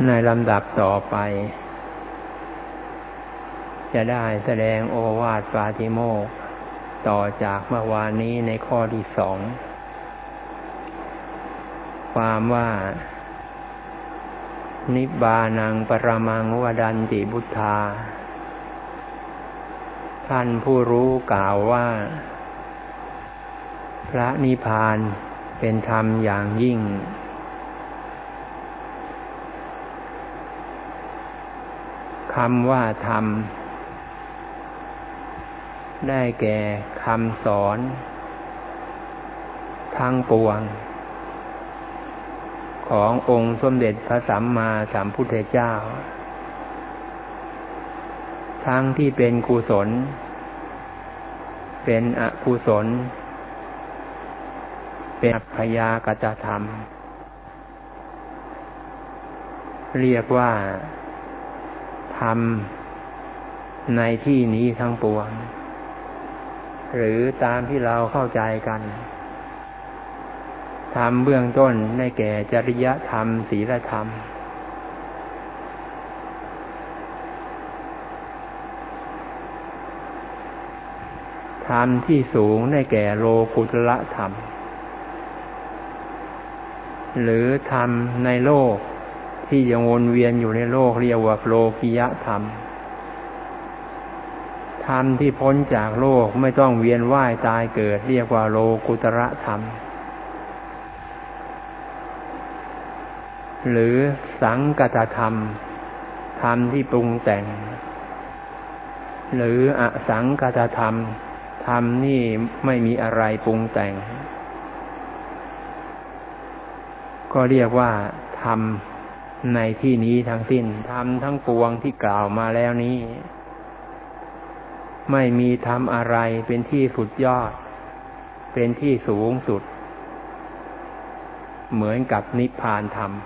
ในลำดับต่อไปจะได้แสดงโอวาทปาติโมกข์ต่อจากเมื่อวานนี้ในข้อที่2ความว่านิบบานังปรมังวดันติพุทธาท่านผู้รู้กล่าวว่าพระนิพพานเป็นธรรมอย่างยิ่งคำว่าธรรมได้แก่คำสอนทั้งปวงขององค์สมเด็จพระสัมมาสัมพุทธเจ้าทั้งที่เป็นกุศลเป็นอกุศลเป็นอัพยากตธรรมเรียกว่าธรรมในที่นี้ทั้งปวงหรือตามที่เราเข้าใจกันธรรมเบื้องต้นได้แก่จริยธรรมศีลธรรมธรรมที่สูงได้แก่โลกุตระธรรมหรือธรรมในโลกที่ยังวนเวียนอยู่ในโลกเรียกว่าโลกิยธรรมธรรมที่พ้นจากโลกไม่ต้องเวียนว่ายตายเกิดเรียกว่าโลกุตระธรรมหรือสังกัตธรรมธรรมที่ปรุงแต่งหรืออสังกัตธรรมธรรมนี่ไม่มีอะไรปรุงแต่งก็เรียกว่าธรรมในที่นี้ทั้งสิ้นธรรมทั้งปวงที่กล่าวมาแล้วนี้ไม่มีธรรมอะไรเป็นที่สุดยอดเป็นที่สูงสุดเหมือนกับนิพพานธรรม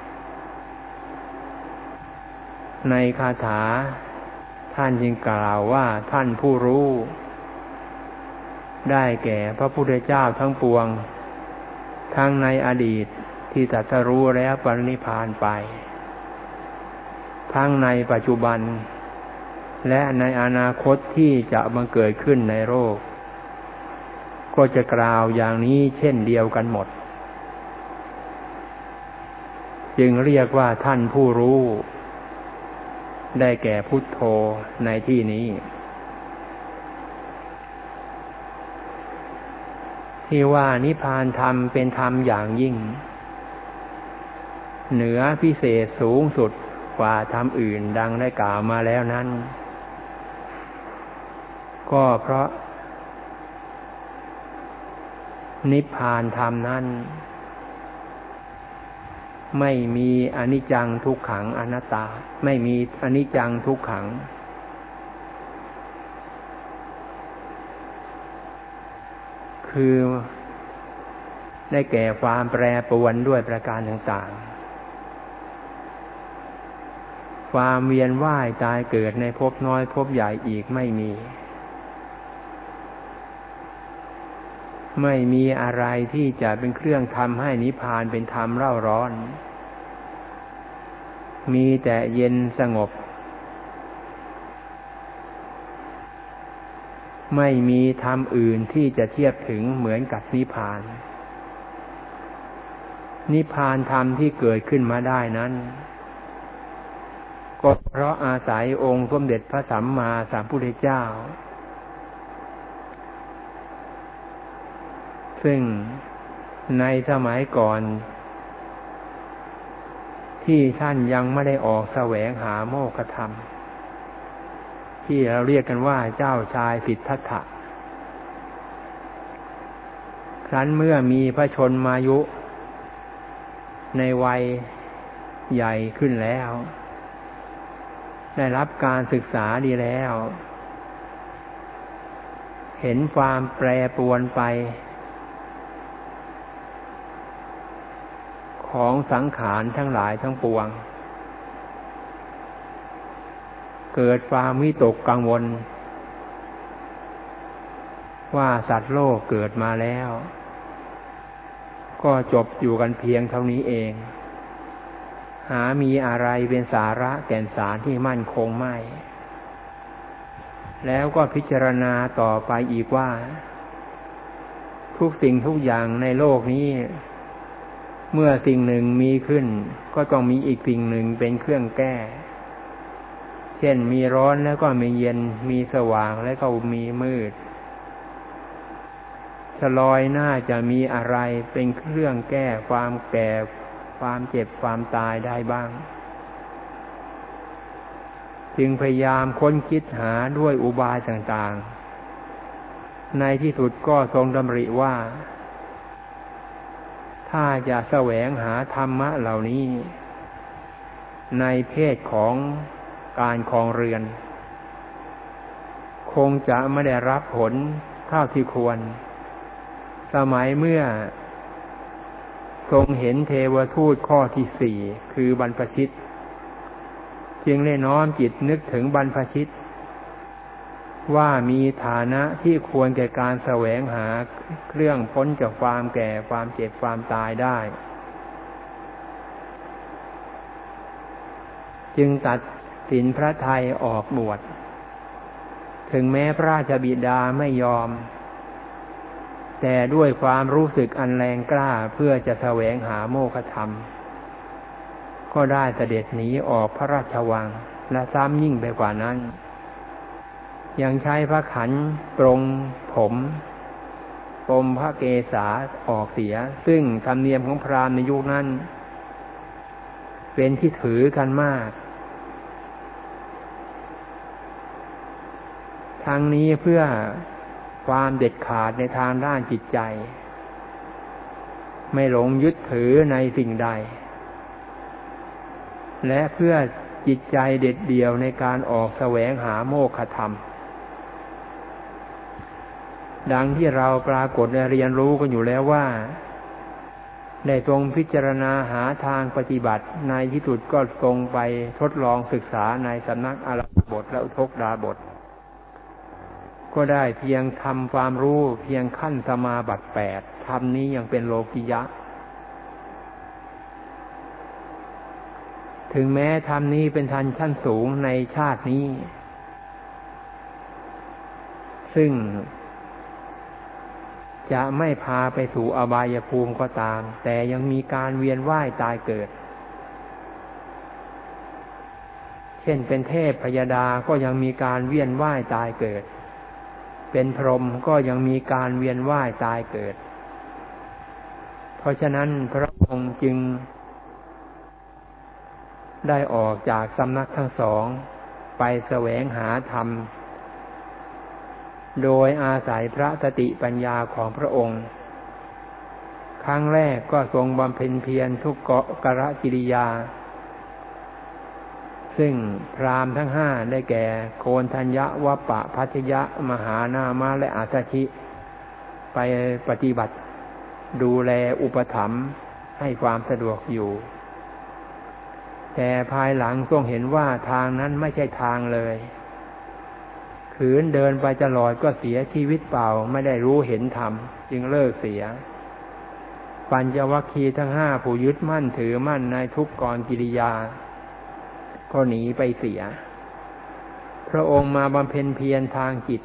ในคาถาท่านจึงกล่าวว่าท่านผู้รู้ได้แก่พระพุทธเจ้าทั้งปวงทั้งในอดีตที่ตรัสรู้แล้วปรินิพพานไปทั้งในปัจจุบันและในอนาคตที่จะบังเกิดขึ้นในโลกก็จะกล่าวอย่างนี้เช่นเดียวกันหมดจึงเรียกว่าท่านผู้รู้ได้แก่พุทโธในที่นี้ที่ว่านิพพานธรรมเป็นธรรมอย่างยิ่งเหนือพิเศษสูงสุดกว่าธรรมอื่นดังได้กล่าวมาแล้วนั้นก็เพราะนิพพานธรรมนั้นไม่มีอนิจจังทุกขังอนัตตาไม่มีอนิจจังทุกขังคือได้แก่ความแปรปรวนด้วยประการต่างๆความเวียนว่ายตายเกิดในภพน้อยภพใหญ่อีกไม่มีอะไรที่จะเป็นเครื่องทำให้นิพพานเป็นธรรมเร่าร้อนมีแต่เย็นสงบไม่มีธรรมอื่นที่จะเทียบถึงเหมือนกับนิพพานนิพพานธรรมที่เกิดขึ้นมาได้นั้นก็เพราะอาศัยองค์สมเด็จพระสัมมาสัมพุทธเจ้าซึ่งในสมัยก่อนที่ท่านยังไม่ได้ออกแสวงหาโมกขธรรมที่เราเรียกกันว่าเจ้าชายสิทธัตถะครั้นเมื่อมีพระชนมายุในวัยใหญ่ขึ้นแล้วได้รับการศึกษาดีแล้วเห็นความแปรปรวนไปของสังขารทั้งหลายทั้งปวงเกิดความวิตกกังวลว่าสัตว์โลกเกิดมาแล้วก็จบอยู่กันเพียงเท่านี้เองหามีอะไรเป็นสาระแก่นสารที่มั่นคงไม่แล้วก็พิจารณาต่อไปอีกว่าทุกสิ่งทุกอย่างในโลกนี้เมื่อสิ่งหนึ่งมีขึ้นก็ต้องมีอีกสิ่งหนึ่งเป็นเครื่องแก้เช่นมีร้อนแล้วก็มีเย็นมีสว่างแล้วก็มีมืดชะลอยหน้าจะมีอะไรเป็นเครื่องแก้ความแก่ความเจ็บความตายได้บ้างจึงพยายามค้นคิดหาด้วยอุบายต่างๆในที่สุดก็ทรงดำริว่าถ้าจะแสวงหาธรรมะเหล่านี้ในเพศของการครองเรือนคงจะไม่ได้รับผลเท่าที่ควรสมัยเมื่อทรงเห็นเทวทูตข้อที่ 4คือบรรพชิตจึงได้น้อมจิตนึกถึงบรรพชิตว่ามีฐานะที่ควรแก่การแสวงหาเครื่องพ้นจากความแก่ความเจ็บความตายได้จึงตัดสินพระทัยออกบวชถึงแม้พระราชบิดาไม่ยอมแต่ด้วยความรู้สึกอันแรงกล้าเพื่อจะแสวงหาโมฆะธรรมก็ได้เสด็จหนีออกพระราชวังและซ้ำยิ่งไปกว่านั้นยังใช้พระขันปรงผมปมพระเกศาออกเสียซึ่งธรรมเนียมของพราหมณ์ในยุคนั้นเป็นที่ถือกันมากทั้งนี้เพื่อความเด็ดขาดในทางด้านจิตใจไม่หลงยึดถือในสิ่งใดและเพื่อจิตใจเด็ดเดี่ยวในการออกแสวงหาโมฆะธรรมดังที่เราปรากฏและเรียนรู้กันอยู่แล้วว่าได้ทรงพิจารณาหาทางปฏิบัติในที่สุดก็ทรงไปทดลองศึกษาในสำนักอารัมภบทและอุทกดาบทก็ได้เพียงทำความรู้เพียงขั้นสมาบัติ 8ธรรมนี้ยังเป็นโลกิยะถึงแม้ธรรมนี้เป็นธรรมชั้นสูงในชาตินี้ซึ่งจะไม่พาไปสู่อบายภูมิก็ตามแต่ยังมีการเวียนว่ายตายเกิดเช่นเป็นเทพพยดาก็ยังมีการเวียนว่ายตายเกิดเป็นพรหมก็ยังมีการเวียนว่ายตายเกิดเพราะฉะนั้นพระองค์จึงได้ออกจากสำนักทั้งสองไปแสวงหาธรรมโดยอาศัยพระสติปัญญาของพระองค์ครั้งแรกก็ทรงบำเพ็ญเพียรทุกกรกิริยาซึ่งพราหมณ์ทั้ง 5ได้แก่โกณฑัญญะวัปปะพัชยะมหานามะและอาสชิไปปฏิบัติดูแลอุปถัมภ์ให้ความสะดวกอยู่แต่ภายหลังทรงเห็นว่าทางนั้นไม่ใช่ทางเลยขืนเดินไปตลอดก็เสียชีวิตเปล่าไม่ได้รู้เห็นธรรมจึงเลิกเสียปัญจวัคคีย์ทั้ง 5ผู้ยึดมั่นถือมั่นในทุกกรกิริยาก็หนีไปเสียพระองค์มาบำเพ็ญเพียรทางจิต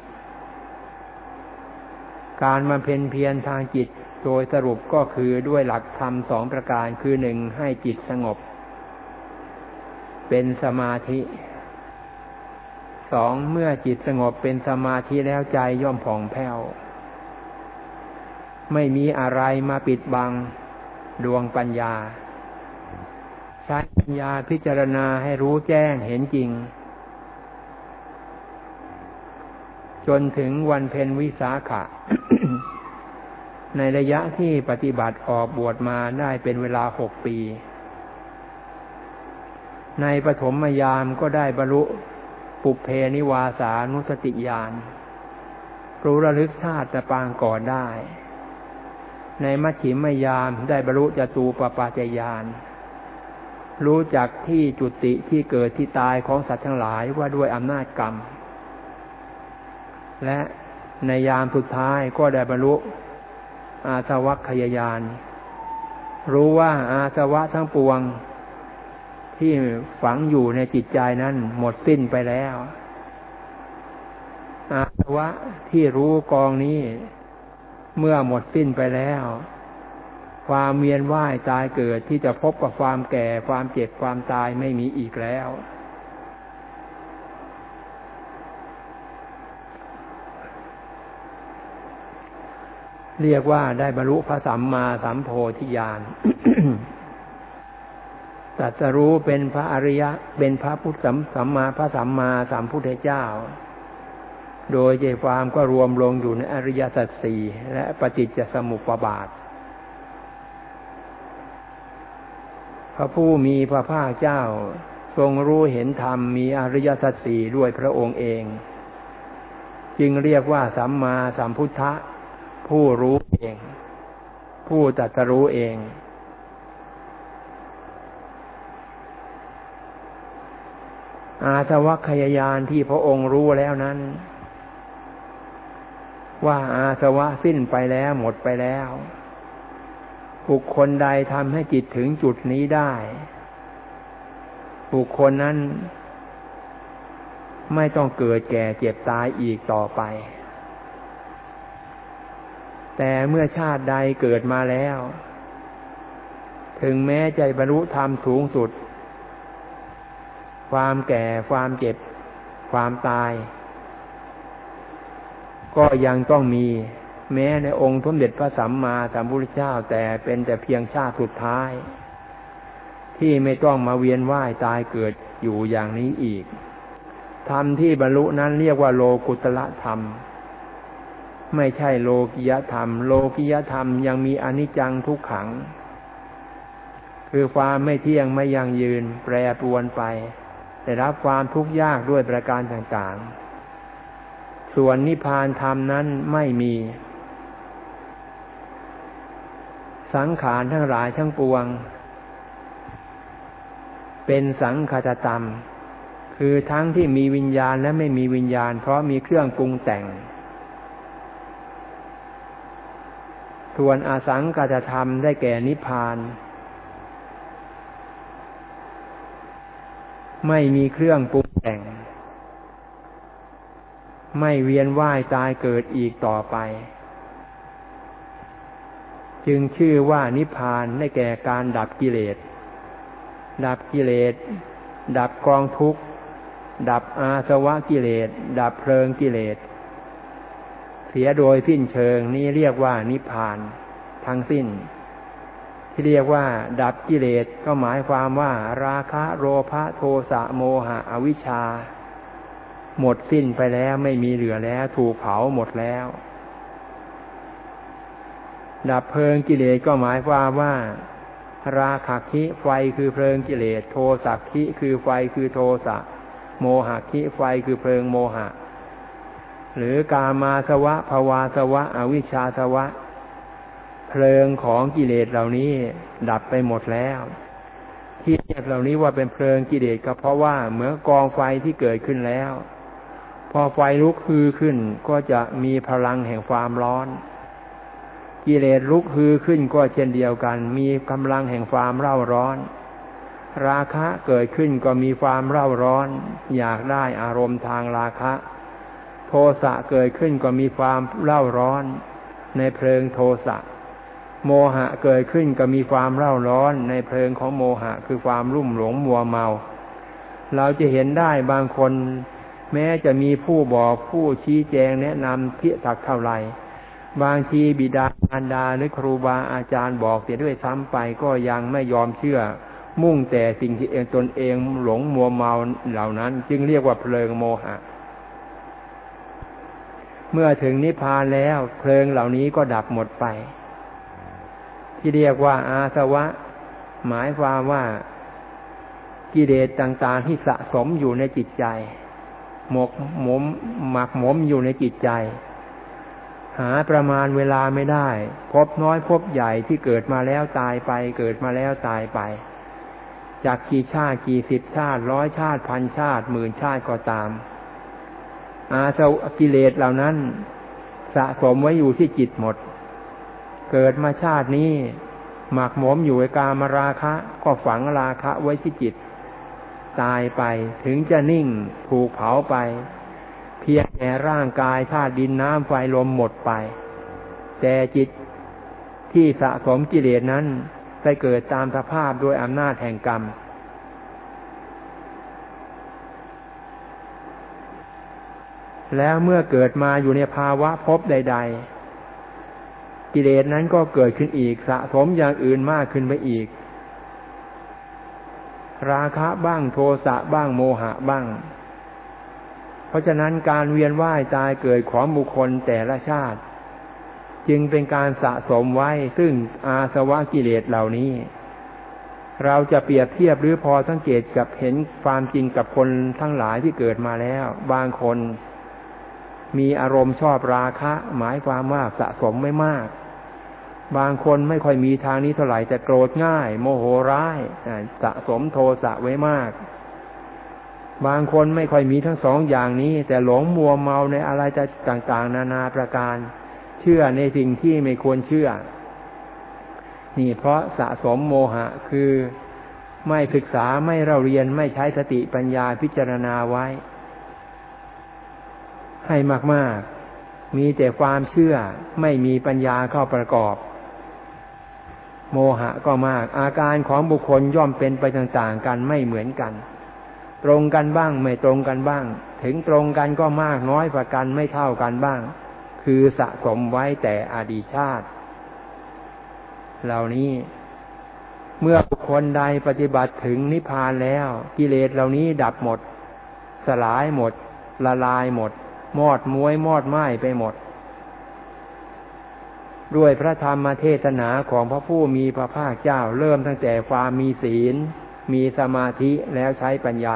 การบำเพ็ญเพียรทางจิตโดยสรุปก็คือด้วยหลักธรรม2ประการคือ 1ให้จิตสงบเป็นสมาธิ 2เมื่อจิตสงบเป็นสมาธิแล้วใจย่อมผ่องแผ้วไม่มีอะไรมาปิดบังดวงปัญญาใช้ปัญญาพิจารณาให้รู้แจ้งเห็นจริงจนถึงวันเพ็ญวิสาขะ ในระยะที่ปฏิบัติออกบวชมาได้เป็นเวลา6 ปีในปฐมยามก็ได้บรรลุปุพเพนิวาสานุสติญาณรู้ระลึกชาติปางก่อนได้ในมัชฌิมยามได้บรรลุจตูปปาจญาณรู้จักที่จุติที่เกิดที่ตายของสัตว์ทั้งหลายว่าด้วยอำนาจกรรมและในยามสุดท้ายก็ได้บรรลุอาสวัคคยญาณรู้ว่าอาสวะทั้งปวงที่ฝังอยู่ในจิตใจนั้นหมดสิ้นไปแล้วอาสวะที่รู้กองนี้เมื่อหมดสิ้นไปแล้วความเวียนว่ายตายเกิดที่จะพบกับความแก่ความเจ็บความตายไม่มีอีกแล้วเรียกว่าได้บรรลุพระสัมมาสัมโพธิญาณ ตรัสรู้เป็นพระอริยะเป็นพระพุทธสัมมาพระสัมมาสัมพุทธเจ้าโดยใจความก็รวมลงอยู่ในอริยสัจสี่และปฏิจจสมุปบาทพระผู้มีพระภาคเจ้าทรงรู้เห็นธรรมมีอริยสัจสี่ด้วยพระองค์เองจึงเรียกว่าสัมมาสัมพุทธะผู้รู้เองผู้ตรัสรู้เองอาสวัคยายานที่พระองค์รู้แล้วนั้นว่าอาสวะสิ้นไปแล้วหมดไปแล้วบุคคลใดทำให้จิตถึงจุดนี้ได้บุคคลนั้นไม่ต้องเกิดแก่เจ็บตายอีกต่อไปแต่เมื่อชาติใดเกิดมาแล้วถึงแม้จะบรรลุธรรมสูงสุดความแก่ความเจ็บความตายก็ยังต้องมีแม้ในองค์สมเด็จพระสัมมาสัมพุทธเจ้าแต่เป็นแต่เพียงชาติสุดท้ายที่ไม่ต้องมาเวียนว่ายตายเกิดอยู่อย่างนี้อีกธรรมที่บรรลุนั้นเรียกว่าโลกุตระธรรมไม่ใช่โลกิยธรรมโลกิยธรรมยังมีอนิจจังทุกขังคือความไม่เที่ยงไม่ยั่งยืนแปรปรวนไปได้รับความทุกข์ยากด้วยประการต่างๆส่วนนิพพานธรรมนั้นไม่มีสังขารทั้งหลายทั้งปวงเป็นสังขตธรรมคือทั้งที่มีวิญญาณและไม่มีวิญญาณเพราะมีเครื่องปรุงแต่งส่วนอสังขตธรรมได้แก่นิพพานไม่มีเครื่องปรุงแต่งไม่เวียนว่ายตายเกิดอีกต่อไปจึงชื่อว่านิพพานได้แก่การดับกิเลสดับกิเลสดับกองทุกข์ดับอาสวะกิเลสดับเพลิงกิเลสเสียโดยสิ้นเชิงนี้เรียกว่านิพพานทั้งสิ้นที่เรียกว่าดับกิเลสก็หมายความว่าราคะโลภะโทสะโมหะอวิชชาหมดสิ้นไปแล้วไม่มีเหลือแล้วถูกเผาหมดแล้วดับเพลิงกิเลสก็หมายความว่าราคะคิไฟคือเพลิงกิเลสโทสะคิคือไฟคือโทสะโมหะคิไฟคือเพลิงโมหะหรือกามาสวะภวาสวะอวิชชาสวะเพลิงของกิเลสเหล่านี้ดับไปหมดแล้วที่เรียกเหล่านี้ว่าเป็นเพลิงกิเลสก็เพราะว่าเหมือนกองไฟที่เกิดขึ้นแล้วพอไฟลุกฮือขึ้นก็จะมีพลังแห่งความร้อนกิเลสลุกฮือขึ้นก็เช่นเดียวกันมีกำลังแห่งความเร่าร้อนราคะเกิดขึ้นก็มีความเร่าร้อนอยากได้อารมณ์ทางราคะโทสะเกิดขึ้นก็มีความเร่าร้อนในเพลิงโทสะโมหะเกิดขึ้นก็มีความเร่าร้อนในเพลิงของโมหะคือความลุ่มหลงมัวเมาเราจะเห็นได้บางคนแม้จะมีผู้บอกผู้ชี้แจงแนะนำเพียรสักเท่าไหร่บางทีบิดามารดาหรือครูบาอาจารย์บอกเสียด้วยซ้ำไปก็ยังไม่ยอมเชื่อมุ่งแต่สิ่งที่ตนเองหลงมัวเมาเหล่านั้นจึงเรียกว่าเพลิงโมหะเมื่อถึงนิพพานแล้วเพลิงเหล่านี้ก็ดับหมดไปที่เรียกว่าอาสวะหมายความว่ากิเลสต่างๆที่สะสมอยู่ในจิตใจหมักหมมอยู่ในจิตใจหาประมาณเวลาไม่ได้พบน้อยพบใหญ่ที่เกิดมาแล้วตายไปเกิดมาแล้วตายไปจากกี่ชาติกี่สิบชาติร้อยชาติพันชาติหมื่นชาติก็ตามอาสวะกิเลสเหล่านั้นสะสมไว้อยู่ที่จิตหมดเกิดมาชาตินี้หมักหมมอยู่ในกามราคะก็ฝังราคะไว้ที่จิตตายไปถึงจะนิ่งถูกเผาไปเพียงแต่ร่างกายธาตุดินน้ำไฟลมหมดไปแต่จิตที่สะสมกิเลสนั้นไปเกิดตามสภาพด้วยอำนาจแห่งกรรมแล้วเมื่อเกิดมาอยู่ในภาวะภพใดๆกิเลสนั้นก็เกิดขึ้นอีกสะสมอย่างอื่นมากขึ้นไปอีกราคะบ้างโทสะบ้างโมหะบ้างเพราะฉะนั้นการเวียนว่ายตายเกิดของบุคคลแต่ละชาติจึงเป็นการสะสมไว้ซึ่งอาสวะกิเลสเหล่านี้เราจะเปรียบเทียบหรือพอสังเกตกับเห็นความจริงกับคนทั้งหลายที่เกิดมาแล้วบางคนมีอารมณ์ชอบราคะหมายความว่าสะสมไม่มากบางคนไม่ค่อยมีทางนี้เท่าไหร่แต่โกรธง่ายโมโหร้ายสะสมโทสะไว้มากบางคนไม่ค่อยมีทั้งสองอย่างนี้แต่หลงมัวเมาในอะไรต่างๆนานาประการเชื่อในสิ่งที่ไม่ควรเชื่อนี่เพราะสะสมโมหะคือไม่ศึกษาไม่เล่าเรียนไม่ใช้สติปัญญาพิจารณาไว้ให้มากๆมีแต่ความเชื่อไม่มีปัญญาเข้าประกอบโมหะก็มากอาการของบุคคลย่อมเป็นไปต่างๆกันไม่เหมือนกันตรงกันบ้างไม่ตรงกันบ้างถึงตรงกันก็มากน้อยกว่ากันไม่เท่ากันบ้างคือสะสมไว้แต่อดีตชาติเหล่านี้เมื่อบุคคลใดปฏิบัติถึงนิพพานแล้วกิเลสเหล่านี้ดับหมดสลายหมดละลายหมดมอดม้วยมอดไหม้ไปหมดด้วยพระธรรมเทศนาของพระผู้มีพระภาคเจ้าเริ่มตั้งแต่ความมีศีลมีสมาธิแล้วใช้ปัญญา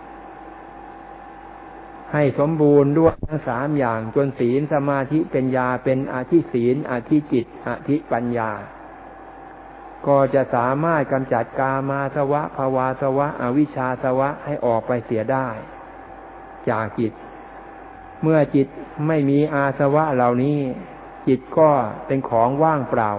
ให้สมบูรณ์ด้วยทั้งสามอย่างจนศีลสมาธิปัญญาเป็นอธิศีลอธิจิตอธิปัญญาก็จะสามารถกำจัดกามาสวะภวาสวะอวิชชาสวะให้ออกไปเสียได้จากจิตเมื่อจิตไม่มีอาสวะเหล่านี้จิตก็เป็นของว่างเปล่า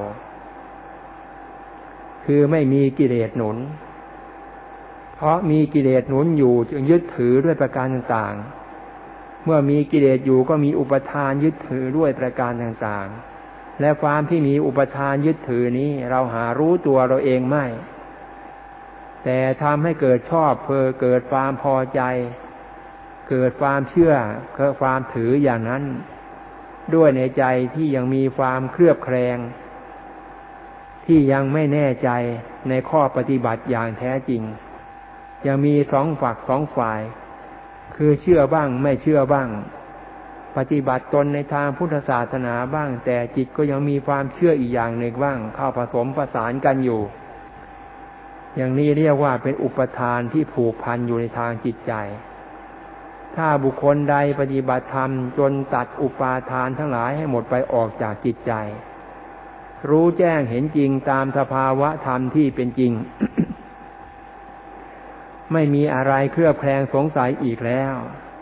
คือไม่มีกิเลสหนุนเพราะมีกิเลสหนุนอยู่จึงยึดถือด้วยประการต่างๆเมื่อมีกิเลสอยู่ก็มีอุปทานยึดถือด้วยประการต่างๆและความที่มีอุปทานยึดถือนี้เราหารู้ตัวเราเองไม่แต่ทำให้เกิดชอบเกิดความพอใจเกิดความเชื่อเกิดความถืออย่างนั้นด้วยในใจที่ยังมีความเคลือบแคลงที่ยังไม่แน่ใจในข้อปฏิบัติอย่างแท้จริงยังมีสองฝักสองฝ่ายคือเชื่อบ้างไม่เชื่อบ้างปฏิบัติตนในทางพุทธศาสนาบ้างแต่จิตก็ยังมีความเชื่ออีกอย่างหนึ่งบ้างเข้าผสมประสานกันอยู่อย่างนี้เรียกว่าเป็นอุปทานที่ผูกพันอยู่ในทางจิตใจถ้าบุคคลใดปฏิบัติธรรมจนตัดอุปาทานทั้งหลายให้หมดไปออกจากจิตใจรู้แจ้งเห็นจริงตามสภาวะธรรมที่เป็นจริง ไม่มีอะไรเคลือบแคลงสงสัยอีกแล้ว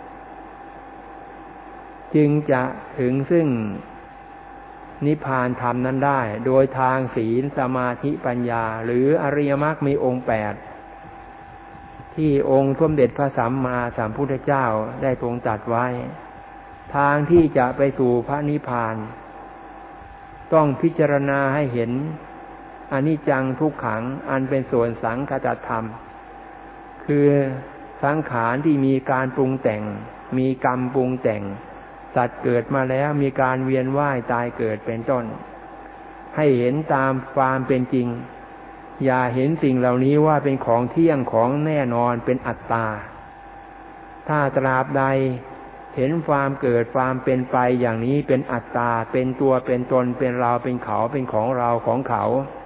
จึงจะถึงซึ่งนิพพานธรรมนั้นได้โดยทางศีลสมาธิปัญญาหรืออริยมรรคมีองค์8ที่องค์สมเด็จพระสัมมาสัมพุทธเจ้าได้ทรงตรัสไว้ทางที่จะไปสู่พระนิพพานต้องพิจารณาให้เห็นอนิจจังทุกขังอันเป็นส่วนสังคตธรรมคือสังขารที่มีการปรุงแต่งมีกรรมปรุงแต่งสัตว์เกิดมาแล้วมีการเวียนว่ายตายเกิดเป็นต้นให้เห็นตามความเป็นจริงอย่าเห็นสิ่งเหล่านี้ว่าเป็นของเที่ยงของแน่นอนเป็นอัตตาถ้าตราบใดเห็นความเกิดความเป็นไปอย่างนี้เป็นอัตตาเป็นตัวเป็นตนเป็นเราเป็นเขาเป็นของเราของเขา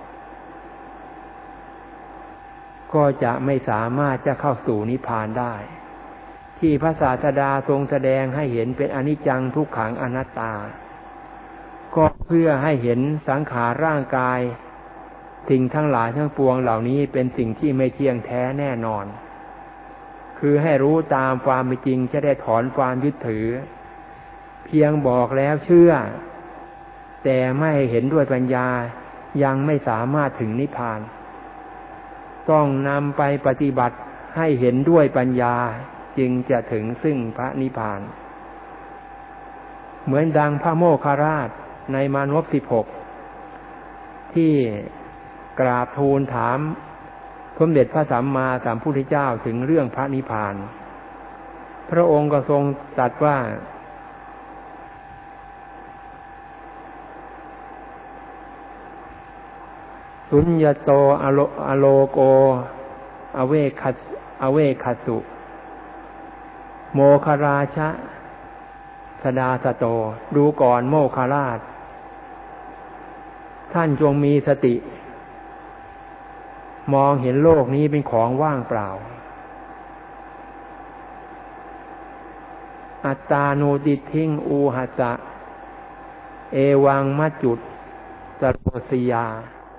ก็จะไม่สามารถจะเข้าสู่นิพพานได้ที่พระศาสดาทรงแสดงให้เห็นเป็นอนิจจังทุกขังอนัตตาก็เพื่อให้เห็นสังขารร่างกายสิ่งทั้งหลายทั้งปวงเหล่านี้เป็นสิ่งที่ไม่เที่ยงแท้แน่นอนคือให้รู้ตามความเป็นจริงจะได้ถอนความยึดถือเพียงบอกแล้วเชื่อแต่ไม่เห็นด้วยปัญญายังไม่สามารถถึงนิพพานต้องนำไปปฏิบัติให้เห็นด้วยปัญญาจึงจะถึงซึ่งพระนิพพานเหมือนดังพระโมคคัลลาชในมานพ16ที่กราบทูลถามสมเด็จพระสัมมาสัมพุทธเจ้าถึงเรื่องพระนิพพานพระองค์ก็ทรงตรัสว่าสุญญโตอโลโกอเวคัสสุโมคคราชะสดาสโตดูก่อนโมคคัลลาชท่านจงมีสติมองเห็นโลกนี้เป็นของว่างเปล่าอัตตานุติทิงอูหัสสะเอวังมัจจุตสโรสยา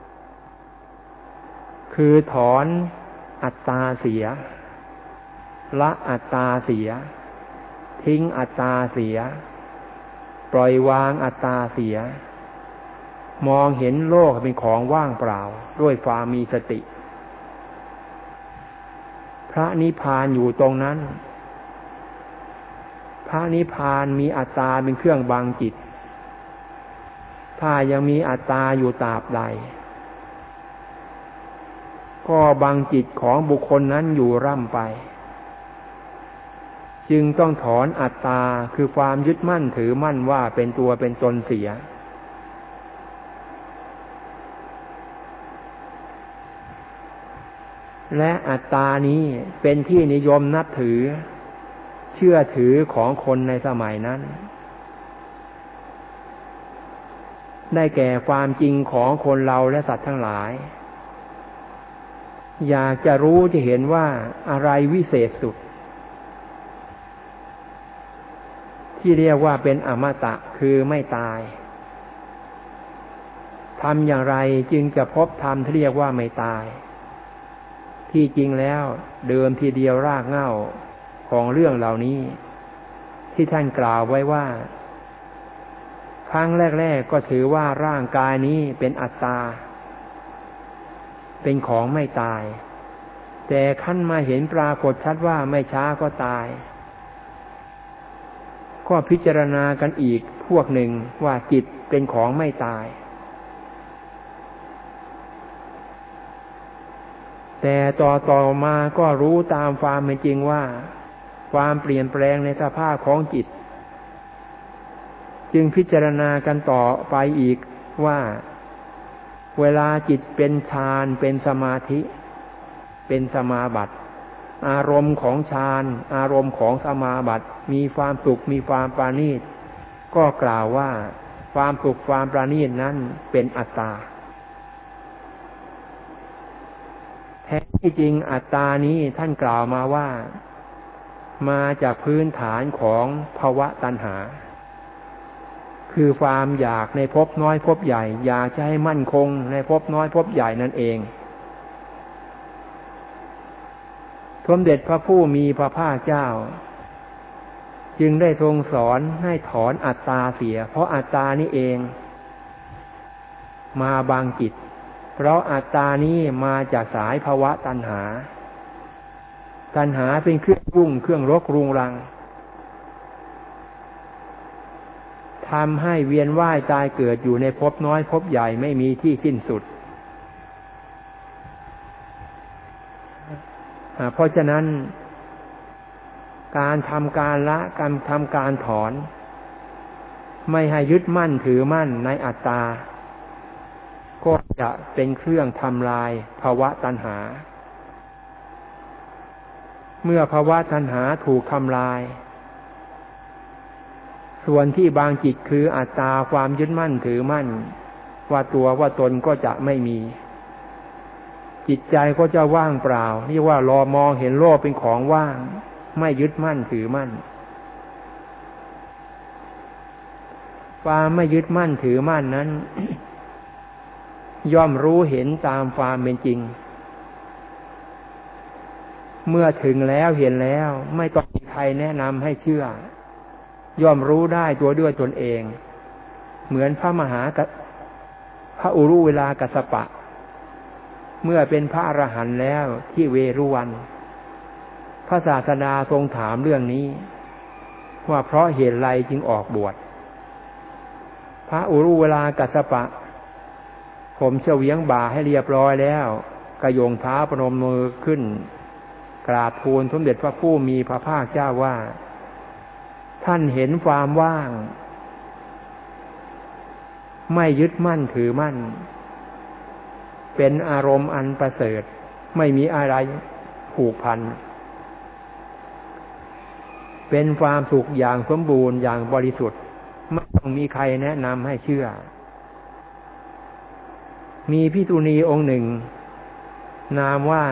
คือถอนอัตตาเสียละอัตตาเสียทิ้งอัตตาเสียปล่อยวางอัตตาเสียมองเห็นโลกเป็นของว่างเปล่าด้วยความมีสติพระนิพพานอยู่ตรงนั้นพระนิพพานมีอัตตาเป็นเครื่องบังจิตถ้ายังมีอัตตาอยู่ตราบใดก็บังจิตของบุคคลนั้นอยู่ร่ำไปจึงต้องถอนอัตตาคือความยึดมั่นถือมั่นว่าเป็นตัวเป็นตนเสียและอัตตานี้เป็นที่นิยมนับถือเชื่อถือของคนในสมัยนั้นได้แก่ความจริงของคนเราและสัตว์ทั้งหลายอยากจะรู้จะเห็นว่าอะไรวิเศษสุดที่เรียกว่าเป็นอมตะคือไม่ตายทำอย่างไรจึงจะพบธรรมที่เรียกว่าไม่ตายที่จริงแล้วเดิมทีเดียวรากเหง้าของเรื่องเหล่านี้ที่ท่านกล่าวไว้ว่าครั้งแรกๆก็ถือว่าร่างกายนี้เป็นอัตตาเป็นของไม่ตายแต่ขั้นมาเห็นปรากฏชัดว่าไม่ช้าก็ตายก็พิจารณากันอีกพวกหนึ่งว่าจิตเป็นของไม่ตายแต่ต่อมาก็รู้ตามความเป็นจริงว่าความเปลี่ยนแปลงในสภาพของจิตจึงพิจารณากันต่อไปอีกว่าเวลาจิตเป็นฌานเป็นสมาธิเป็นสมาบัติอารมณ์ของฌานอารมณ์ของสมาบัติมีความสุขมีความปราณีตก็กล่าวว่าความสุขความปราณีตนั้นเป็นอัตตาแท้ที่จริงอัตตานี้ท่านกล่าวมาว่ามาจากพื้นฐานของภวตัณหาคือความอยากในภพน้อยภพใหญ่อยากจะให้มั่นคงในภพน้อยภพใหญ่นั่นเองสมเด็จพระผู้มีพระภาคเจ้าจึงได้ทรงสอนให้ถอนอัตตาเสียเพราะอัตตานี้เองมาบังจิตเพราะอัตตานี้มาจากสายภวตัณหาตัณหาเป็นเครื่องวุ่งเครื่องรกรุงรังทำให้เวียนว่ายตายเกิดอยู่ในภพน้อยภพใหญ่ไม่มีที่สิ้นสุดเพราะฉะนั้นการทำการละการทำการถอนไม่ให้ยึดมั่นถือมั่นในอัตตาก็จะเป็นเครื่องทำลายภวตัณหาเมื่อภวตัณหาถูกทำลายส่วนที่บางจิตคืออัตตาความยึดมั่นถือมั่นว่าตัวว่าตนก็จะไม่มีจิตใจก็จะว่างเปล่านี่ว่ารอมองเห็นโลกเป็นของว่างไม่ยึดมั่นถือมั่นความไม่ยึดมั่นถือมั่นนั้น ย่อมรู้เห็นตามความเป็นจริงเมื่อถึงแล้วเห็นแล้วไม่ต้องมีใครแนะนำให้เชื่อย่อมรู้ได้ตัวด้วยตนเองเหมือนพระอุรุเวลากัสสปะเมื่อเป็นพระอรหันต์แล้วที่เวรุวันระศาสดาทรงถามเรื่องนี้ว่าเพราะเหตุไรจึงออกบวชพระอุรุเวลากัสสปะผมเฉวียงบ่าให้เรียบร้อยแล้วกระโยงเท้าประนมมือขึ้นกราบทูลสมเด็จพระผู้มีพระภาคเจ้าว่าท่านเห็นความว่างไม่ยึดมั่นถือมั่นเป็นอารมณ์อันประเสริฐไม่มีอะไรผูกพันเป็นความสุขอย่างสมบูรณ์อย่างบริสุทธิ์ไม่ต้องมีใครแนะนำให้เชื่อมีภิกษุณีองค์หนึ่งนามว่า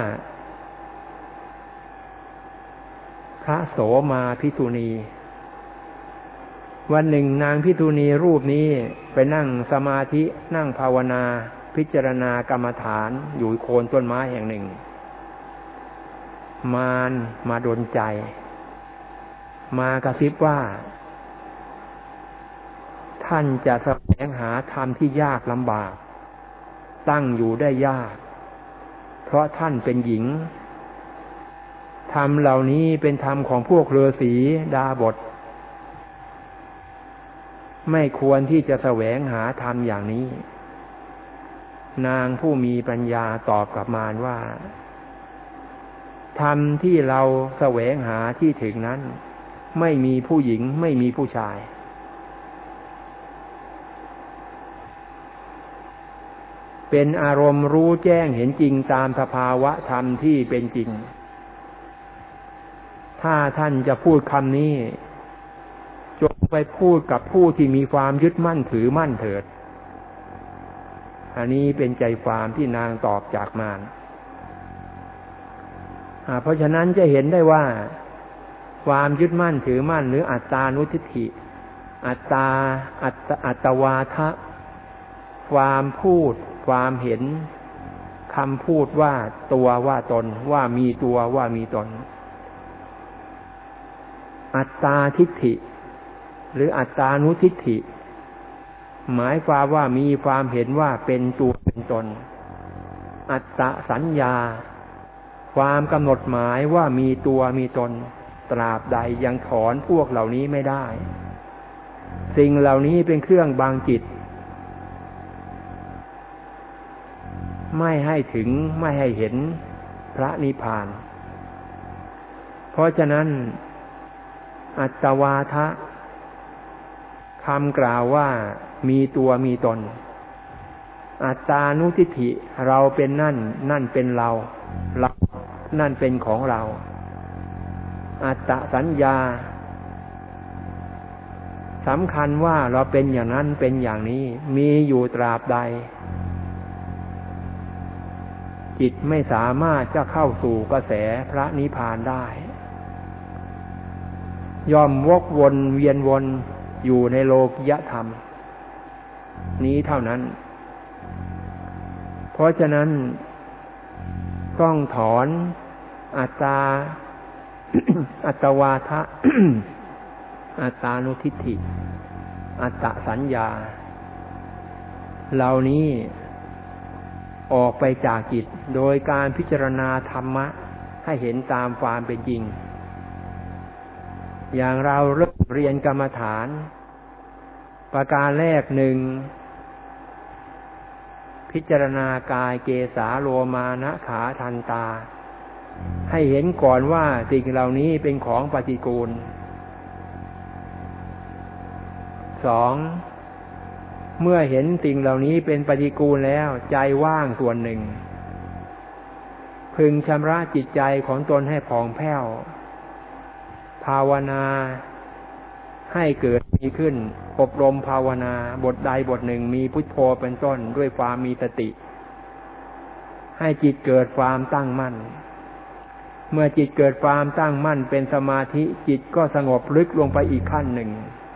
พระโสมาภิกษุณีวันหนึ่งนางภิกษุณีรูปนี้ไปนั่งสมาธินั่งภาวนาพิจารณากรรมฐานอยู่โคนต้นไม้แห่งหนึ่งมารมาดลใจมากระซิบว่าท่านจะแสวงหาธรรมที่ยากลำบากตั้งอยู่ได้ยากเพราะท่านเป็นหญิงธรรมเหล่านี้เป็นธรรมของพวกฤาษีดาบสไม่ควรที่จะแสวงหาธรรมอย่างนี้นางผู้มีปัญญาตอบกับมารว่าธรรมที่เราแสวงหาที่ถึงนั้นไม่มีผู้หญิงไม่มีผู้ชายเป็นอารมณ์รู้แจ้งเห็นจริงตามสภาวะธรรมที่เป็นจริงถ้าท่านจะพูดคำนี้จงไปพูดกับผู้ที่มีความยึดมั่นถือมั่นเถิดอันนี้เป็นใจความที่นางตอบจากมารเพราะฉะนั้นจะเห็นได้ว่าความยึดมั่นถือมั่นหรืออัตตานุทิฏฐิอัตตวาทะความพูดความเห็นคำพูดว่าตัวว่าตนว่ามีตัวว่ามีตนอัตตาทิฏฐิหรืออัตตานุทิฏฐิหมายความว่ามีความเห็นว่าเป็นตัวเป็นตนอัตตสัญญาความกำหนดหมายว่ามีตัวมีตนตราบใดยังถอนพวกเหล่านี้ไม่ได้สิ่งเหล่านี้เป็นเครื่องบังจิตไม่ให้ถึงไม่ให้เห็นพระนิพพานเพราะฉะนั้นอัตตวาทะคำกล่าวว่ามีตัวมีตนอัตตานุทิฏฐิเราเป็นนั่นเป็นเรานั่นเป็นของเราอัตตสัญญาสำคัญว่าเราเป็นอย่างนั้นเป็นอย่างนี้มีอยู่ตราบใดจิตไม่สามารถจะเข้าสู่กระแสพระนิพพานได้ย่อมวกวนเวียนวนอยู่ในโลกิยธรรมนี้เท่านั้นเพราะฉะนั้นต้องถอนอัตตวาทะ อัตตานุทิฏฐิอัตตสัญญาเหล่านี้ออกไปจากจิตโดยการพิจารณาธรรมะให้เห็นตามความเป็นจริงอย่างเราเริ่มเรียนกรรมฐานประการแรกหนึ่งพิจารณากายเกสาโลมานะขาทันตาให้เห็นก่อนว่าสิ่งเหล่านี้เป็นของปฏิกูลสองเมื่อเห็นสิ่งเหล่านี้เป็นปฏิกูลแล้วใจว่างส่วนหนึ่งพึงชำระจิตใจของตนให้ผ่องแผ้วภาวนาให้เกิดมีขึ้นอบรมภาวนาบทใดบทหนึ่งมีพุทโธเป็นต้นด้วยความมีสติให้จิตเกิดความตั้งมั่นเมื่อจิตเกิดความตั้งมั่นเป็นสมาธิจิตก็สงบลึกลงไปอีกขั้นหนึ่ง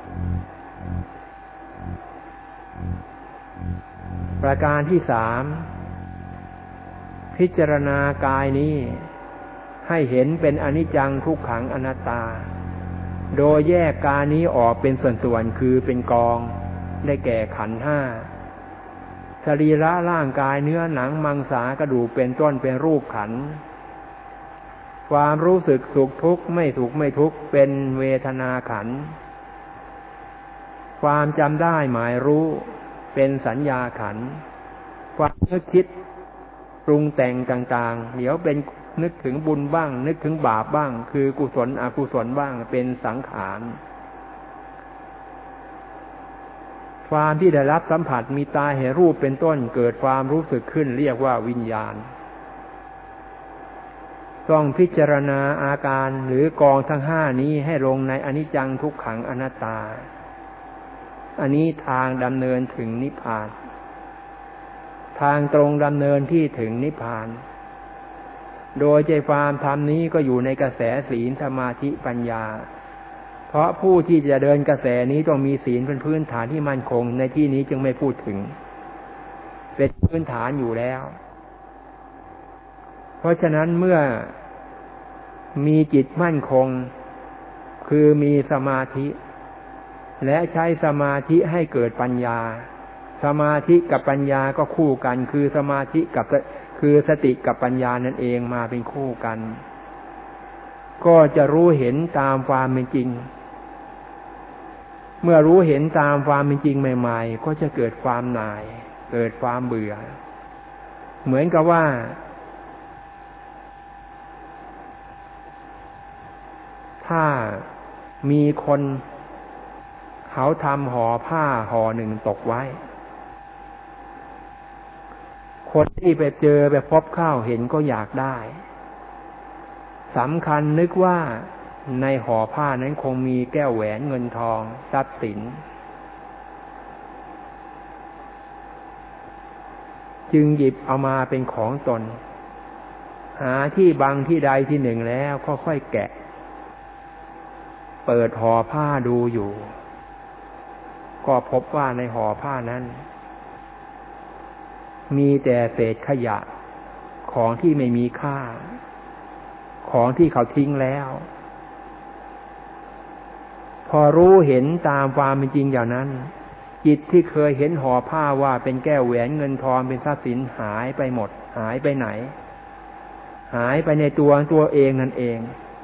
ประการที่สามพิจารณากายนี้ให้เห็นเป็นอนิจจังทุกขังอนัตตาโดยแยกกายนี้ออกเป็นส่วนๆคือเป็นกองได้แก่ขันธ์ห้าสรีระร่างกายเนื้อหนังมังสากระดูกเป็นต้นเป็นรูปขันธ์ความรู้สึกสุขทุกข์ไม่สุขไม่ทุกข์เป็นเวทนาขันธ์ความจำได้หมายรู้เป็นสัญญาขันธ์ความนึกคิดปรุงแต่งต่างๆเดี๋ยวเป็นนึกถึงบุญบ้างนึกถึงบาปบ้างคือกุศลอกุศลบ้างเป็นสังขารความที่ได้รับสัมผัสมีตาเห็นรูปเป็นต้นเกิดความรู้สึกขึ้นเรียกว่าวิญญาณต้องพิจารณาอาการหรือกองทั้งห้านี้ให้ลงในอนิจจังทุกขังอนัตตาอันนี้ทางดำเนินถึงนิพพานทางตรงดำเนินที่ถึงนิพพานโดยใจความธรรมนี้ก็อยู่ในกระแสศีลสมาธิปัญญาเพราะผู้ที่จะเดินกระแสนี้ต้องมีศีลเป็นพื้นฐานที่มั่นคงในที่นี้จึงไม่พูดถึงเป็นพื้นฐานอยู่แล้วเพราะฉะนั้นเมื่อมีจิตมั่นคงคือมีสมาธิและใช้สมาธิให้เกิดปัญญาสมาธิกับปัญญาก็คู่กันคือสมาธิกับคือสติกับปัญญานั่นเองมาเป็นคู่กันก็จะรู้เห็นตามความเป็นจริงเมื่อรู้เห็นตามความเป็นจริงใหม่ๆก็จะเกิดความหน่ายเกิดความเบื่อเหมือนกับว่าถ้ามีคนเขาทำห่อผ้าห่อหนึ่งตกไว้คนที่ไปเจอไปพบเข้าเห็นก็อยากได้สำคัญนึกว่าในห่อผ้านั้นคงมีแก้วแหวนเงินทองทรัพย์สินจึงหยิบเอามาเป็นของตนหาที่บังที่ใดที่หนึ่งแล้วค่อยๆแกะเปิดห่อผ้าดูอยู่ก็พบว่าในห่อผ้านั้นมีแต่เศษขยะของที่ไม่มีค่าของที่เขาทิ้งแล้วพอรู้เห็นตามความเป็นจริงอย่างนั้นจิตที่เคยเห็นห่อผ้าว่าเป็นแก้วแหวนเงินทองเป็นทรัพย์สินหายไปหมดหายไปไหนหายไปในตัวเองนั่นเอง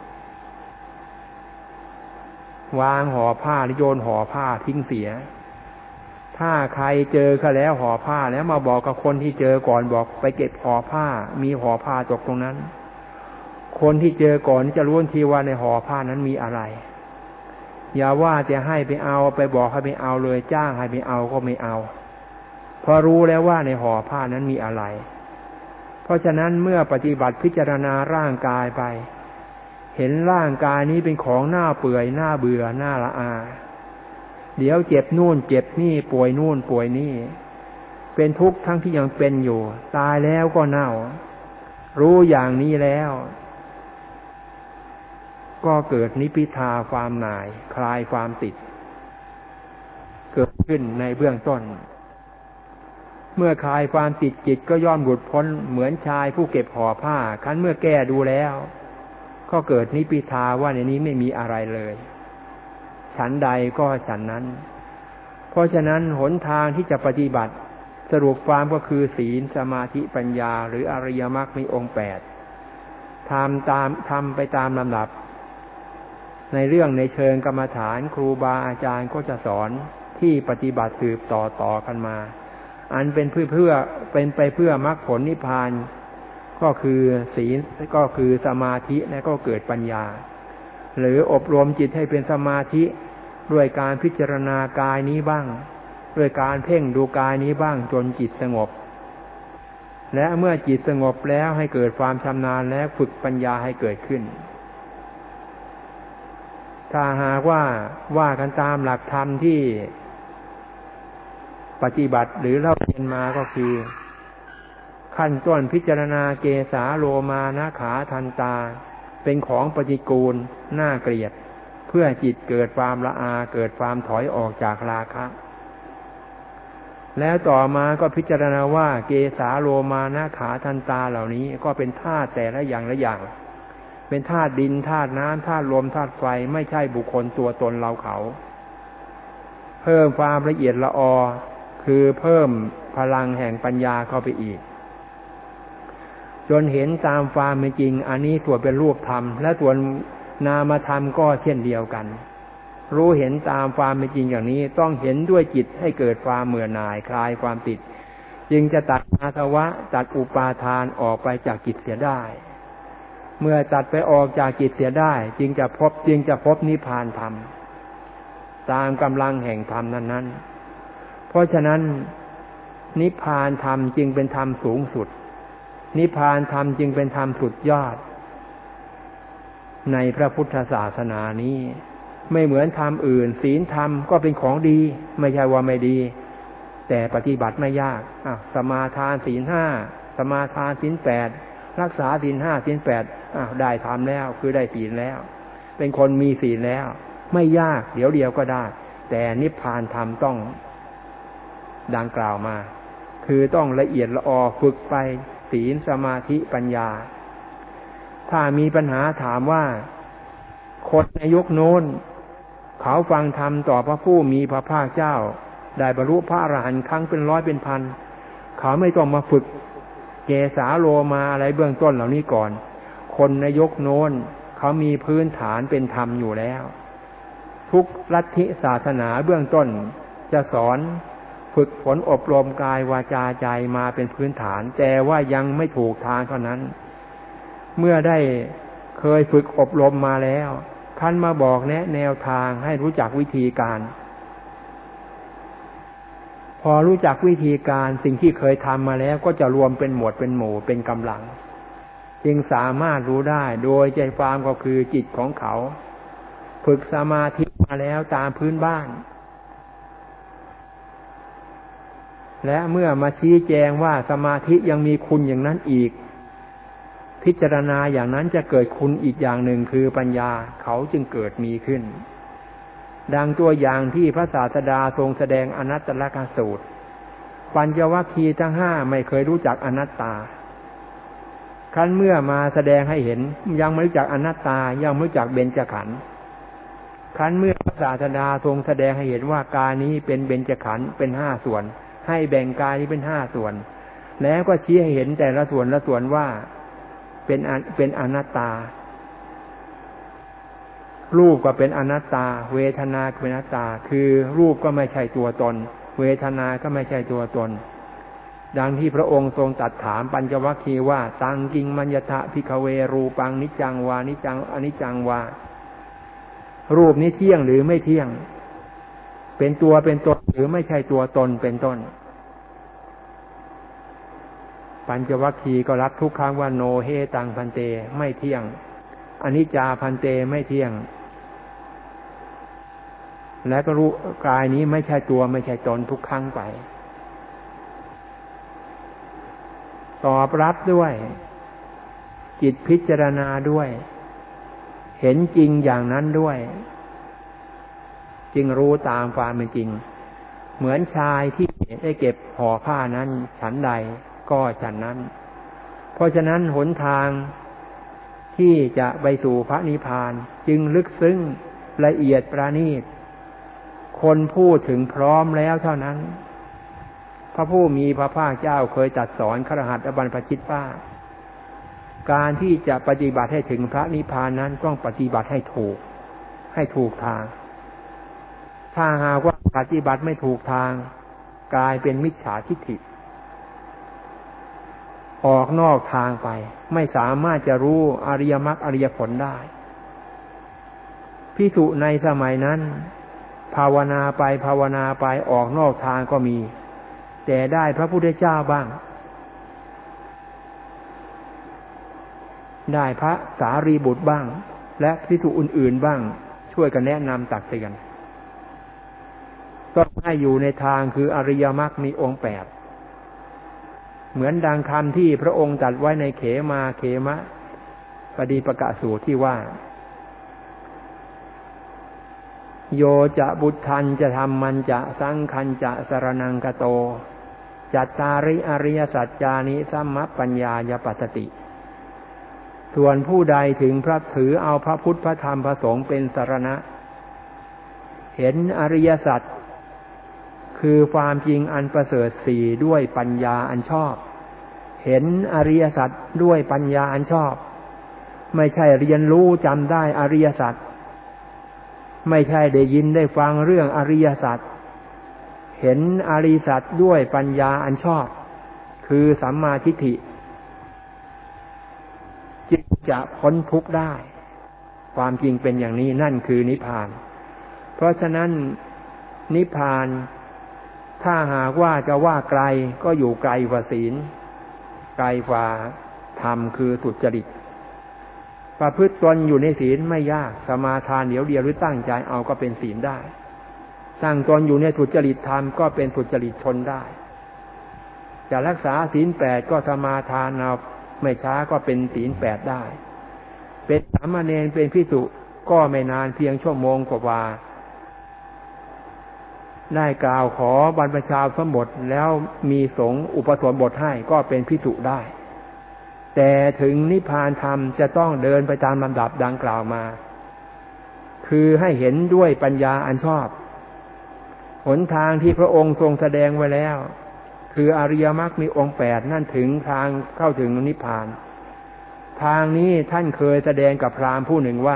วางห่อผ้าหรือโยนห่อผ้าทิ้งเสียถ้าใครเจอเขาแล้วห่อผ้าแล้วมาบอกกับคนที่เจอก่อนบอกไปเก็บห่อผ้ามีห่อผ้าตกตรงนั้นคนที่เจอก่อนจะรู้ทีว่าในห่อผ้านั้นมีอะไรอย่าว่าจะให้ไปเอาไปบอกให้ไปเอาเลยจ้างให้ไปเอาก็ไม่เอาเพราะรู้แล้วว่าในห่อผ้านั้นมีอะไรเพราะฉะนั้นเมื่อปฏิบัติพิจารณาร่างกายไปเห็นร่างกายนี้เป็นของหน้าเปื่อยหน้าเบื่อหน้าละอาเดี๋ยวเจ็บนู่นเจ็บนี่ป่วยนู่นป่วยนี่เป็นทุกข์ทั้งที่ยังเป็นอยู่ตายแล้วก็เน่ารู้อย่างนี้แล้วก็เกิดนิพพิทาความหน่ายคลายความติดเกิดขึ้นในเบื้องต้นเมื่อคลายความติดจิตก็ย่อมหลุดพ้นเหมือนชายผู้เก็บห่อผ้าคันเมื่อแก้ดูแล้วก็เกิดนิพพิทาว่าในนี้ไม่มีอะไรเลยฉันใดก็ฉันนั้นเพราะฉะนั้นหนทางที่จะปฏิบัติสรุปความก็คือศีลสมาธิปัญญาหรืออริยมรรคมีองค์8ทำไปตามลำดับในเรื่องในเชิงกรรมฐานครูบาอาจารย์ก็จะสอนที่ปฏิบัติสืบต่อกันมาอันเป็นเพื่อเป็นไปเพื่อมรรคผลนิพพานก็คือศีลก็คือสมาธิและก็เกิดปัญญาหรืออบรมจิตให้เป็นสมาธิด้วยการพิจารณากายนี้บ้างด้วยการเพ่งดูกายนี้บ้างจนจิตสงบและเมื่อจิตสงบแล้วให้เกิดความชำนาญและฝึกปัญญาให้เกิดขึ้นถ้าหากว่ากันตามหลักธรรมที่ปฏิบัติหรือเราเรียนมาก็คือขั้นต้นพิจารณาเกสาโลมานะขาทันตาเป็นของปฏิกูลน่าเกลียดเพื่อจิตเกิดความละอาเกิดความถอยออกจากราคะแล้วต่อมาก็พิจารณาว่าเกสาโลมานะขาทันตาเหล่านี้ก็เป็นธาตุแต่ละอย่างละอย่างเป็นธาตุดินธาตุน้ำธาตุลมธาตุไฟไม่ใช่บุคคลตัวตนเราเขาเพิ่มความละเอียดละออคือเพิ่มพลังแห่งปัญญาเข้าไปอีกจนเห็นตามความเป็นจริงอันนี้ส่วนเป็นรูปธรรมและส่วนนามธรรมก็เช่นเดียวกันรู้เห็นตามความเป็นจริงอย่างนี้ต้องเห็นด้วยจิตให้เกิดความเบื่อหน่ายคลายความติดจึงจะตัดอาสวะตัดอุปาทานออกไปจากจิตเสียได้เมื่อตัดไปออกจากจิตเสียได้จึงจะพบนิพพานธรรมตามกำลังแห่งธรรมนั้นๆเพราะฉะนั้นนิพพานธรรมจึงเป็นธรรมสูงสุดนิพพานธรรมจึงเป็นธรรมสุดยอดในพระพุทธศาสนานี้ไม่เหมือนธรรมอื่นศีลธรรมก็เป็นของดีไม่ใช่ว่าไม่ดีแต่ปฏิบัติไม่ยากสมาทานศีล 5สมาทานศีล 8รักษาศีล 5ศีล 8ได้ทำแล้วคือได้ศีลแล้วเป็นคนมีศีลแล้วไม่ยากเดี๋ยวเดียวก็ได้แต่นิพพานธรรมต้องดังกล่าวมาคือต้องละเอียดละออฝึกไปศีลสมาธิปัญญาถ้ามีปัญหาถามว่าคนในยุคโน้นเขาฟังธรรมต่อพระผู้มีพระภาคเจ้าได้บรรลุพระอรหันต์ครั้งเป็นร้อยเป็นพันเขาไม่ต้องมาฝึกเกสาโลมาอะไรเบื้องต้นเหล่านี้ก่อนคนในยุคโน้นเขามีพื้นฐานเป็นธรรมอยู่แล้วทุกลัทธิศาสนาเบื้องต้นจะสอนฝึกฝนอบรมกายวาจาใจมาเป็นพื้นฐานแต่ว่ายังไม่ถูกทางเท่านั้นเมื่อได้เคยฝึกอบรมมาแล้วท่านมาบอกแนะแนวทางให้รู้จักวิธีการพอรู้จักวิธีการสิ่งที่เคยทำมาแล้วก็จะรวมเป็นหมวดเป็นหมู่เป็นกำลังจึงสามารถรู้ได้โดยใจความก็คือจิตของเขาฝึกสมาธิมาแล้วตามพื้นบ้านและเมื่อมาชี้แจงว่าสมาธิยังมีคุณอย่างนั้นอีกพิจารณาอย่างนั้นจะเกิดคุณอีกอย่างหนึ่งคือปัญญาเขาจึงเกิดมีขึ้นดังตัวอย่างที่พระศาสดาทรงแสดงอนัตตลักษณสูตรปัญจวัคคีย์ทั้ง 5ไม่เคยรู้จักอนัตตาครั้นเมื่อมาแสดงให้เห็นยังไม่รู้จักอนัตตายังไม่รู้จักเบญจขันธ์ครั้นเมื่อพระศาสดาทรงแสดงให้เห็นว่ากายนี้เป็นเบญจขันธ์เป็น5ส่วนให้แบ่งกายนี้เป็น5ส่วนแล้วก็ชี้ให้เห็นแต่ละส่วนละส่วนว่าเป็นอนัตตารูปก็เป็นอนัตตาเวทนาก็เป็นอนัตตาคือรูปก็ไม่ใช่ตัวตนเวทนาก็ไม่ใช่ตัวตนดังที่พระองค์ทรงตรัสถามปัญจวัคคีย์ว่าตังกิงมัญญทะภิกขเวรูปังนิจจังวานิจจังอนิจจังวารูปนี้เที่ยงหรือไม่เที่ยงเป็นตัวเป็นตนหรือไม่ใช่ตัวตนเป็นต้นปัญจวัคคีย์ก็รับทุกครั้งว่าโนเฮตังพันเตไม่เที่ยงอนิจจาพันเตไม่เที่ยงและก็รู้กายนี้ไม่ใช่ตัวไม่ใช่ตนทุกครั้งไปตอบรับด้วยจิตพิจารณาด้วยเห็นจริงอย่างนั้นด้วยจึงรู้ตามความเป็นจริงเหมือนชายที่ได้เก็บห่อผ้านั้นฉันใดก็ฉันนั้นเพราะฉะนั้นหนทางที่จะไปสู่พระนิพพานจึงลึกซึ้งละเอียดประณีตคนพูดถึงพร้อมแล้วเท่านั้นพระผู้มีพระภาคเจ้าเคยตรัสสอนคฤหัสถ์บรรพชิตว่าการที่จะปฏิบัติให้ถึงพระนิพพานนั้นต้องปฏิบัติให้ถูกทางถ้าหากว่าปฏิบัติไม่ถูกทางกลายเป็นมิจฉาทิฏฐิออกนอกทางไปไม่สามารถจะรู้อริยมรรคอริยผลได้ภิกษุในสมัยนั้นภาวนาไปออกนอกทางก็มีแต่ได้พระพุทธเจ้าบ้างได้พระสารีบุตรบ้างและภิกษุอื่นๆบ้างช่วยกันแนะนำตักเตือนต้องให้อยู่ในทางคืออริยมรรคมีองค์8เหมือนดังคำที่พระองค์ตรัสไว้ในเขมะปฏิปกสูตรที่ว่าโยจะบุตทันจะธรรมันจะสังคันจะสรณังกโตจัตตาริอริยสัจจานิสัมมปัญญายปัสสติส่วนผู้ใดถึงพระถือเอาพระพุทธพระธรรมพระสงฆ์เป็นสรณะเห็นอริยสัจคือความจริงอันประเสริฐ4ด้วยปัญญาอันชอบเห็นอริยสัจด้วยปัญญาอันชอบไม่ใช่เรียนรู้จำได้อริยสัจไม่ใช่ได้ยินได้ฟังเรื่องอริยสัจเห็นอริยสัจด้วยปัญญาอันชอบคือสัมมาทิฏฐิจึงจะพ้นทุกข์ได้ความจริงเป็นอย่างนี้นั่นคือนิพพานเพราะฉะนั้นนิพพานถ้าหากว่าจะว่าไกลก็อยู่ไกลกว่าศีลไกลกว่าธรรมคือสุจริตประพฤติตนอยู่ในศีลไม่ยากสมาทานเดี๋ยวเดียวหรือตั้งใจเอาก็เป็นศีลได้ตั้งตนอยู่ในสุจริตธรรมก็เป็นสุจริตชนได้จะรักษาศีล8ก็สมาทานเอาไม่ช้าก็เป็นศีล8ได้เป็นสามเณรเป็นภิกษุก็ไม่นานเพียงชั่วโมงกว่าได้กล่าวขอบรรพชาสมบทแล้วมีสงฆ์อุปสมบทให้ก็เป็นภิกษุได้แต่ถึงนิพพานธรรมจะต้องเดินไปตามลำดับดังกล่าวมาคือให้เห็นด้วยปัญญาอันชอบหนทางที่พระองค์ทรงแสดงไว้แล้วคืออริยมรรคมีองค์8นั่นถึงทางเข้าถึงนิพพานทางนี้ท่านเคยแสดงกับพราหมณ์ผู้หนึ่งว่า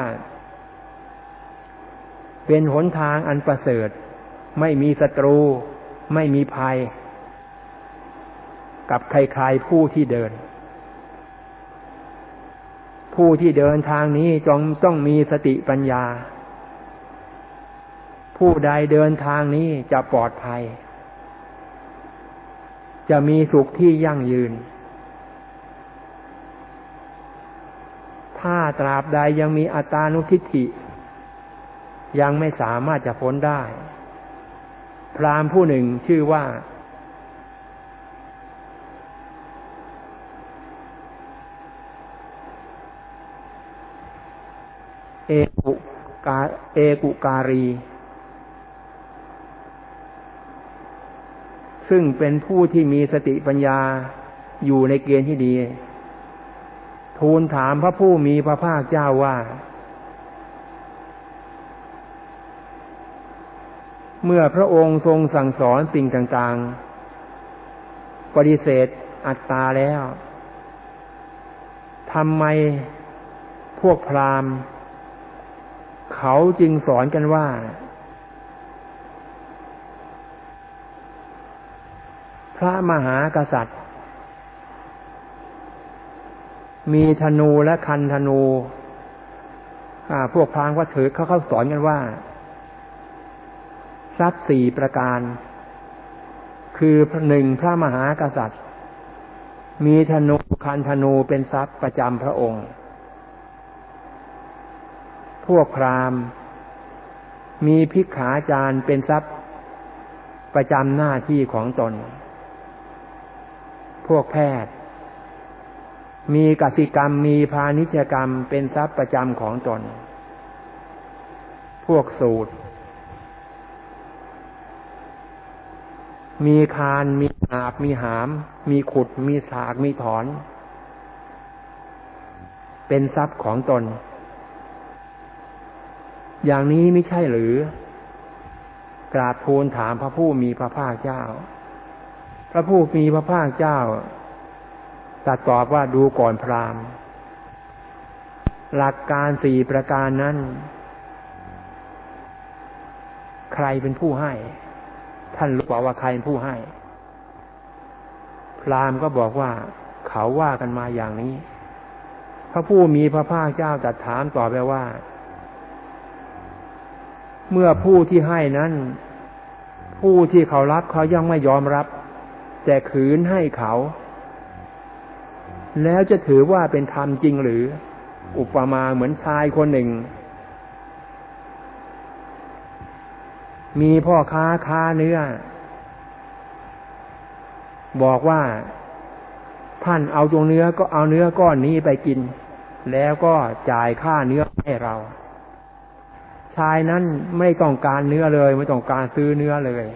เป็นหนทางอันประเสริฐไม่มีศัตรูไม่มีภัยกับใครๆผู้ที่เดินผู้ที่เดินทางนี้ต้องมีสติปัญญาผู้ใดเดินทางนี้จะปลอดภัยจะมีสุขที่ยั่งยืนถ้าตราบใดยังมีอัตตานุทิฏฐิยังไม่สามารถจะพ้นได้พราหมณ์ผู้หนึ่งชื่อว่าเอกุการีซึ่งเป็นผู้ที่มีสติปัญญาอยู่ในเกณฑ์ที่ดีทูลถามพระผู้มีพระภาคเจ้าว่าเมื่อพระองค์ทรงสั่งสอนสิ่งต่างๆปฏิเสธอัตตาแล้วทำไมพวกพราหมณ์เขาจึงสอนกันว่าพระมหากษัตริย์มีธนูและคันธนูพวกพราหมณ์ก็ถือเขาสอนกันว่าทรัพย์4ประการคือ1พระมหากษัตริย์มีธนูคันธนูเป็นทรัพย์ประจำพระองค์พวกพราหมณ์มีภิกขาจารย์เป็นทรัพย์ประจำหน้าที่ของตนพวกแพทย์มีกสิกรรมมีพาณิชยกรรมเป็นทรัพย์ประจำของตนพวกสูตรมีคานมีอาบมีหามมีขุดมีสากมีถอนเป็นทรัพย์ของตนอย่างนี้ไม่ใช่หรือกราบทูลถามพระผู้มีพระภาคเจ้าพระผู้มีพระภาคเจ้าตรัสตอบว่าดูก่อนพราหมณ์หลักการ4ประการนั้นใครเป็นผู้ให้ท่านรู้ว่าใครเป็นผู้ให้พราหมณ์ก็บอกว่าเขาว่ากันมาอย่างนี้พระผู้มีพระภาคเจ้าตรัสถามต่อไปว่าเมื่อผู้ที่ให้นั้นผู้ที่เขารับเขายังไม่ยอมรับแต่ขืนให้เขาแล้วจะถือว่าเป็นธรรมจริงหรืออุปมาเหมือนชายคนหนึ่งมีพ่อค้าเนื้อบอกว่าท่านเอาตรงเนื้อก็เอาเนื้อก้อนนี้ไปกินแล้วก็จ่ายค่าเนื้อให้เราชายนั้นไม่ต้องการเนื้อเลยไม่ต้องการซื้อเนื้อเลย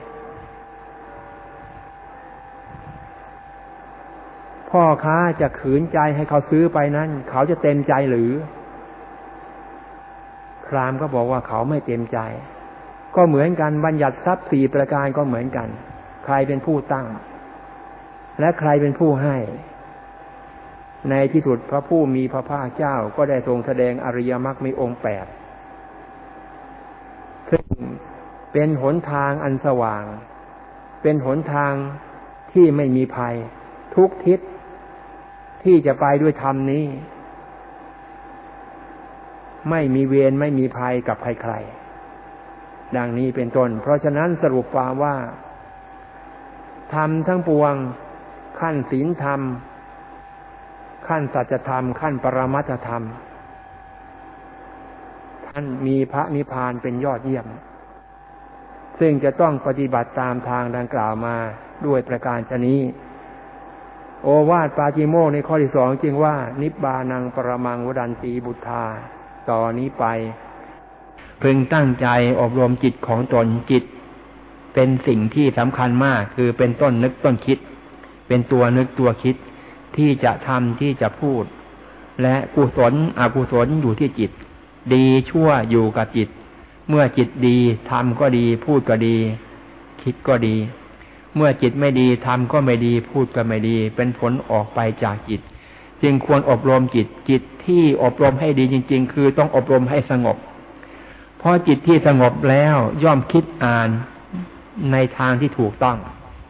พ่อค้าจะขืนใจให้เขาซื้อไปนั้นเขาจะเต็มใจหรือพราหมณ์ก็บอกว่าเขาไม่เต็มใจก็เหมือนกันบัญญัติทรัพย์4ประการก็เหมือนกันใครเป็นผู้ตั้งและใครเป็นผู้ให้ในที่สุดพระผู้มีพระภาคเจ้าก็ได้ทรงแสดงอริยมรรคมีองค์ 8ซึ่งเป็นหนทางอันสว่างเป็นหนทางที่ไม่มีภัยทุกทิศที่จะไปด้วยธรรมนี้ไม่มีเวรไม่มีภัยกับใครๆดังนี้เป็นต้นเพราะฉะนั้นสรุปความว่าธรรมทั้งปวงขั้นศีลธรรมขั้นสัจธรรมขั้นปรมัตถธรรมท่านมีพระนิพพานเป็นยอดเยี่ยมซึ่งจะต้องปฏิบัติตามทางดังกล่าวมาด้วยประการฉะนี้โอวาทปาติโมกข์ในข้อที่ 2จึงว่านิบบานังปรมังวดันติบุทธาต่อนนี้ไปพึงตั้งใจอบรมจิตของตนจิตเป็นสิ่งที่สำคัญมากคือเป็นต้นนึกต้นคิดเป็นตัวนึกตัวคิดที่จะทำที่จะพูดและกุศลอกุศลอยู่ที่จิตดีชั่วอยู่กับจิตเมื่อจิตดีทำก็ดีพูดก็ดีคิดก็ดีเมื่อจิตไม่ดีทำก็ไม่ดีพูดก็ไม่ดีเป็นผลออกไปจากจิตจึงควรอบรมจิตที่อบรมให้ดีจริงๆคือต้องอบรมให้สงบเพราะจิตที่สงบแล้วย่อมคิดอ่านในทางที่ถูกต้อง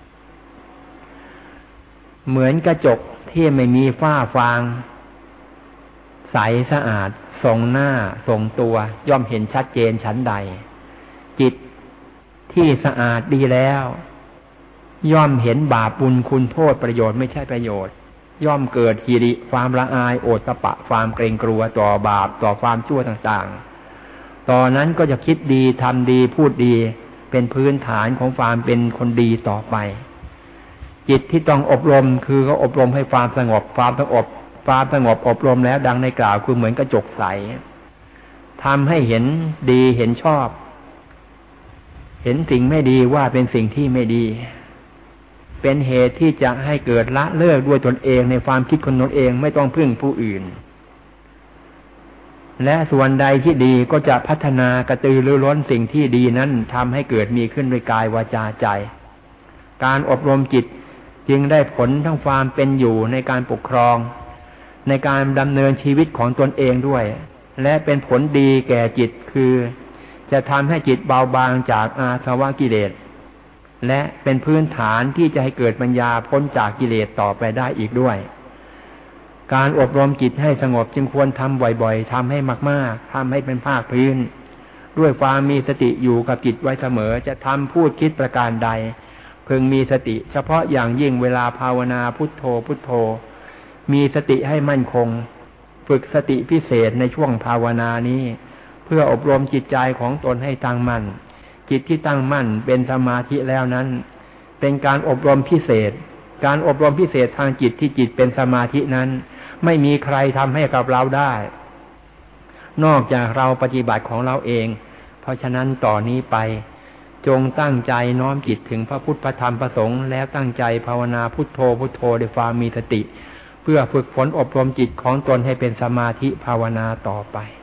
เหมือนกระจกที่ไม่มีฝ้าฟางใสสะอาดทรงหน้าทรงตัวย่อมเห็นชัดเจนฉันใดจิตที่สะอาดดีแล้วย่อมเห็นบาปบุญคุณโทษประโยชน์ไม่ใช่ประโยชน์ย่อมเกิดหิริความละอายโอตตัปปะความเกรงกลัวต่อบาปต่อความชั่วต่างๆตอนนั้นก็จะคิดดีทำดีพูดดีเป็นพื้นฐานของความเป็นคนดีต่อไปจิตที่ต้องอบรมคือก็อบรมให้ความสงบความสงบอบรมแล้วดังในกล่าวคือเหมือนกระจกใสทำให้เห็นดีเห็นชอบเห็นสิ่งไม่ดีว่าเป็นสิ่งที่ไม่ดีเป็นเหตุที่จะให้เกิดละเลิกด้วยตนเองในความคิดคนตนเองไม่ต้องพึ่งผู้อื่นและส่วนใดที่ดีก็จะพัฒนากระตือรือร้นสิ่งที่ดีนั้นทำให้เกิดมีขึ้นด้วยกายวาจาใจการอบรมจิตจึงได้ผลทั้งความเป็นอยู่ในการปกครองในการดำเนินชีวิตของตนเองด้วยและเป็นผลดีแก่จิตคือจะทำให้จิตเบาบางจากอาสวะกิเลสและเป็นพื้นฐานที่จะให้เกิดปัญญาพ้นจากกิเลสต่อไปได้อีกด้วยการอบรมจิตให้สงบจึงควรทำบ่อยๆทำให้มากๆทำให้เป็นภาคพื้นด้วยความมีสติอยู่กับจิตไว้เสมอจะทำพูดคิดประการใดพึงมีสติเฉพาะอย่างยิ่งเวลาภาวนาพุทโธพุทโธมีสติให้มั่นคงฝึกสติพิเศษในช่วงภาวนานี้เพื่ออบรมจิตใจของตนให้ตั้งมั่นจิตที่ตั้งมั่นเป็นสมาธิแล้วนั้นเป็นการอบรมพิเศษการอบรมพิเศษทางจิตที่จิตเป็นสมาธินั้นไม่มีใครทำให้กับเราได้นอกจากเราปฏิบัติของเราเองเพราะฉะนั้นต่อนนี้ไปจงตั้งใจน้อมจิตถึงพระพุทธพระธรรมพระสงฆ์แล้วตั้งใจภาวนาพุทโธพุทโธด้วยความมีสติเพื่อฝึกฝนอบรมจิตของตนให้เป็นสมาธิภาวนาต่อไป